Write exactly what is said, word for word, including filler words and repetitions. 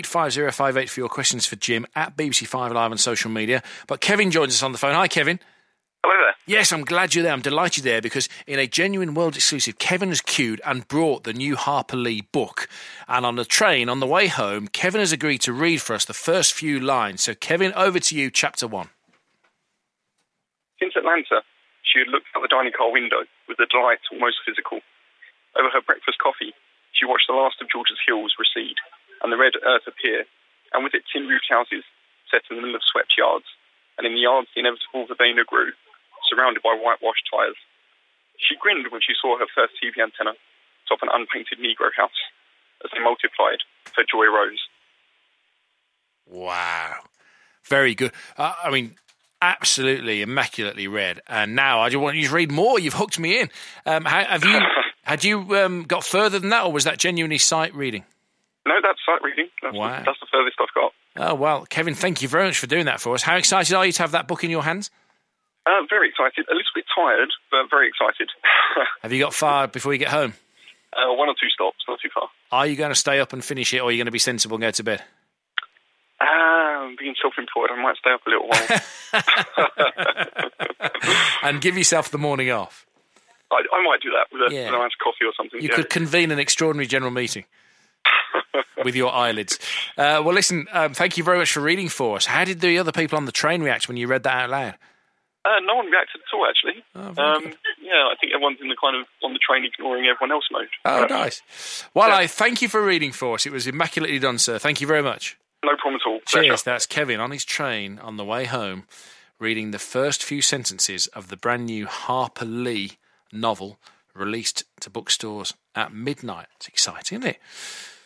five zero five eight for your questions for Jim at B B C Five Live on social media. But Kevin joins us on the phone. Hi, Kevin. Hello there. Yes, I'm glad you're there. I'm delighted there because in a genuine world exclusive, Kevin has queued and brought the new Harper Lee book. And on the train, on the way home, Kevin has agreed to read for us the first few lines. So, Kevin, over to you, chapter one. Since Atlanta, she had looked out the dining car window with a delight almost physical. Over her breakfast coffee, she watched the last of Georgia's hills recede and the red earth appear, and with it tin-roofed houses set in the middle of swept yards, and in the yards the inevitable verbena grew, surrounded by whitewashed tyres. She grinned when she saw her first T V antenna atop an unpainted Negro house. As they multiplied, her joy rose. Wow. Very good. Uh, I mean, absolutely immaculately read. And now I just want you to read more. You've hooked me in. Um, how, have you had you um, got further than that, or was that genuinely sight reading? No, that's sight reading. That's, wow. the, that's the furthest I've got. Oh, well, Kevin, thank you very much for doing that for us. How excited are you to have that book in your hands? Uh, very excited. A little bit tired, but very excited. Have you got far before you get home? Uh, one or two stops, not too far. Are you going to stay up and finish it, or are you going to be sensible and go to bed? Ah, uh, being self-employed, I might stay up a little while. And give yourself the morning off. I, I might do that with a, yeah. with a nice coffee or something. You yeah. could convene an extraordinary general meeting with your eyelids. Uh, well, listen, um, thank you very much for reading for us. How did the other people on the train react when you read that out loud? Uh, no one reacted at all, actually. Oh, um, yeah, I think everyone's in the kind of on the train ignoring everyone else mode. Oh, uh, nice. Well, yeah. I thank you for reading for us. It was immaculately done, sir. Thank you very much. No problem at all. Cheers. Pleasure. That's Kevin on his train on the way home, reading the first few sentences of the brand new Harper Lee novel released to bookstores at midnight. It's exciting, isn't it?